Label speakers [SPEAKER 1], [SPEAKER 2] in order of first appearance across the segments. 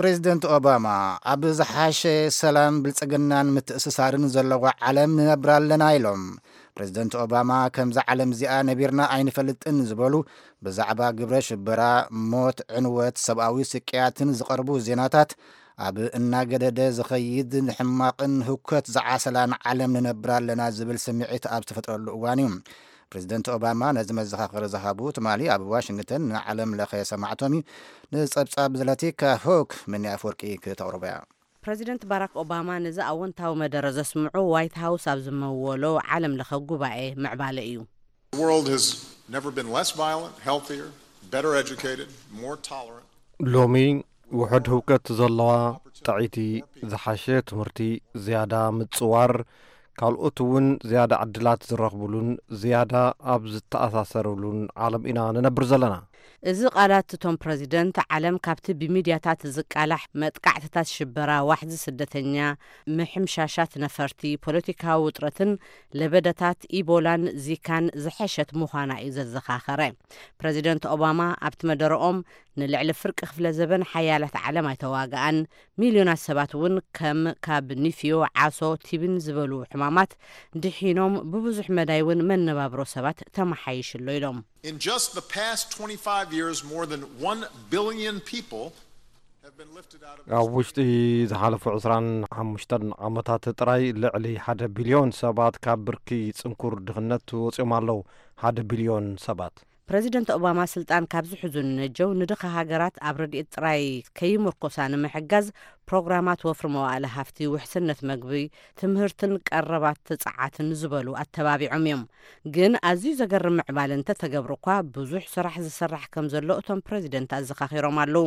[SPEAKER 1] ፕሬዚደንት ኦባማ ኣብ ዝሓሸ ሰላም ብልጽግናን ምትእስሳርን ዘለዎ ዓለም ንነብር ኣለና ኢሎም ፕሬዚደንት ኦባማ ከምዛ ዓለም እዚኣ ነቢርና ኣይንፈልጥን ዝበሉ ብዛዕባ ግብረ ሽበራ ሞት ዕንወት ሰብኣዊ ስቅያትን ዝቐርቡ ዜናታት ኣብ እናገደደ ዝኸይድ ሕማቕን ህውከት ዝዓሰላን ዓለም ንነብር ኣለና ዝብል ስምዒት ኣብ ዝተፈጥረሉ እዋን እዩ ፕሬዚደንት ኦባማ ነዚ መዘኻኸሪ ዝሃቡ ትማሊ ኣብ ዋሽንግተን ንዓለም ለኸ ሰማዕቶም ንጸብጻብ ዘለቲካ ሆክ ምን ኣፍወርቂ ክተቕርበያ
[SPEAKER 2] ፕሬዚደንት ባራክ ኦባማ ነዚ ኣወንታዊ መደረ ዘስምዑ ዋይት ሃውስ ኣብ ዝመወሎ ዓለም ለኸ ጉባኤ ምዕባለ እዩ
[SPEAKER 3] The world has never been less violent, healthier, better educated, more tolerant.
[SPEAKER 4] ሎሚ ውሕድ ህውከት ዘለዋ ጥዒቲ ዝሓሸ ትምህርቲ ዝያዳ ምጽዋር ካልኦት እውን ዝያዳ ዕድላት ዝረኽብሉን ዝያዳ ኣብ ዝተኣሳሰሩሉን ዓለም ኢና ንነብር ዘለና
[SPEAKER 2] እዚ ቃላት እቶም ፕሬዚደንት ዓለም ካብቲ ብሚድያታት ዝቃላሕ መጥቃዕትታት ሽበራ ዋሕዚ ስደተኛ ምሕምሻሻት ነፈርቲ ፖለቲካዊ ውጥረትን ለበደታት ኢቦላን ዚካን ዝሐሸት ምዃና እዩ ዘዘኻኸረ ፕሬዚደንት ኦባማ ኣብቲ መደረኦም ንልዕሊ ፍርቂ ክፍለ ዘበን ሓያላት ዓለም ኣይተዋግኣን ሚልዮናት ሰባት እውን ከም ካብ ኒፍዮ ዓሶ ቲብን ዝበሉ ሕማማት ድሒኖም ብብዙሕ መዳይ እውን መነባብሮ ሰባት ተመሓይሽሎ ኢሎም
[SPEAKER 3] In just the past 25 years, more than 1 billion people have been lifted out of
[SPEAKER 4] ኣብ ውሽጢ ዝሓለፉ 25 ዓመታት ጥራይ ልዕሊ 1 ቢልዮን ሰባት ካብ ብርኪ ጽንኩር ድኽነት ወፂኦም ኣለዉ 1 ቢልዮን ሰባት
[SPEAKER 2] ፕሬዚደንት ኦባማ ስልጣን ካብ ዝሕዙን ነጀው ንድኻ ሃገራት ኣብ ረድኤት ጥራይ ከይምርኮሳ ንምሕጋዝ ፕሮግራማት ወፍሪ መዋእለ ሃፍቲ ውሕስነት መግቢ ትምህርትን ቀረባት ተጻዓትን ዝበሉ ኣተባቢዖም እዮም ግን ኣዝዩ ዘገርም ምዕባለ እንተተገብሩ እኳ ብዙሕ ስራሕ ዝስራሕ ከም ዘሎ እቶም ፕሬዚደንት ኣዘኻኺሮም ኣለዉ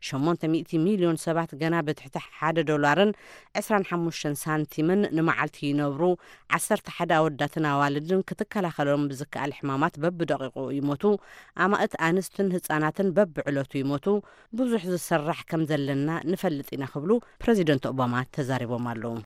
[SPEAKER 2] 800 ሚልዮን ሰባት ገና ብትሕቲ $1 25 ሳንቲምን ንመዓልቲ ይነብሩ 11 ኣወዳትን ኣዋልድን ክትከላኸሎም ብዝከኣል ሕማማት በብደቂቁ ይሞቱ ኣማእት ኣንስትን ህፃናትን በብዕለቱ ይሞቱ ብዙሕ ዝስራሕ ከም ዘለና ንፈልጥ ኢና ክብሉ ፕሬዚደንት ኦባማ ተዛሪቦም ኣለዉ